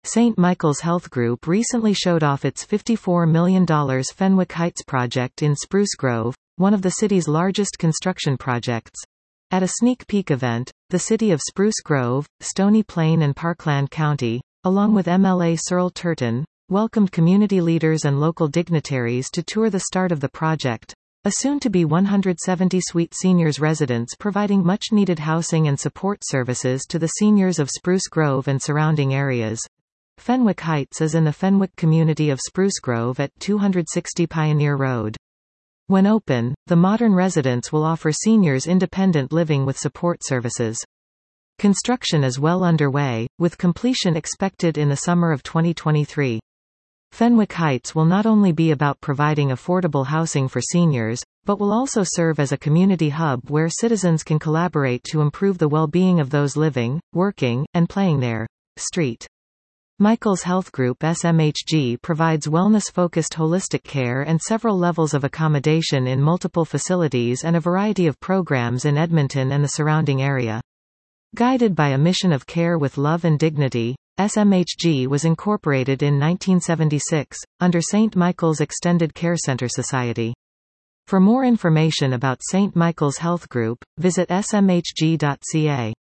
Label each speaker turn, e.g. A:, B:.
A: St. Michael's Health Group recently showed off its $54 million Fenwick Heights project in Spruce Grove, one of the city's largest construction projects. At a sneak peek event, the city of Spruce Grove, Stony Plain and Parkland County, along with MLA Searle Turton, welcomed community leaders and local dignitaries to tour the start of the project, a soon-to-be 170-suite seniors residence providing much-needed housing and support services to the seniors of Spruce Grove and surrounding areas. Fenwick Heights is in the Fenwick community of Spruce Grove at 260 Pioneer Road. When open, the modern residence will offer seniors independent living with support services. Construction is well underway, with completion expected in the summer of 2023. Fenwick Heights will not only be about providing affordable housing for seniors, but will also serve as a community hub where citizens can collaborate to improve the well-being of those living, working, and playing there. St. Michael's Health Group SMHG provides wellness-focused holistic care and several levels of accommodation in multiple facilities and a variety of programs in Edmonton and the surrounding area. Guided by a mission of care with love and dignity, SMHG was incorporated in 1976, under St. Michael's Extended Care Center Society. For more information about St. Michael's Health Group, visit smhg.ca.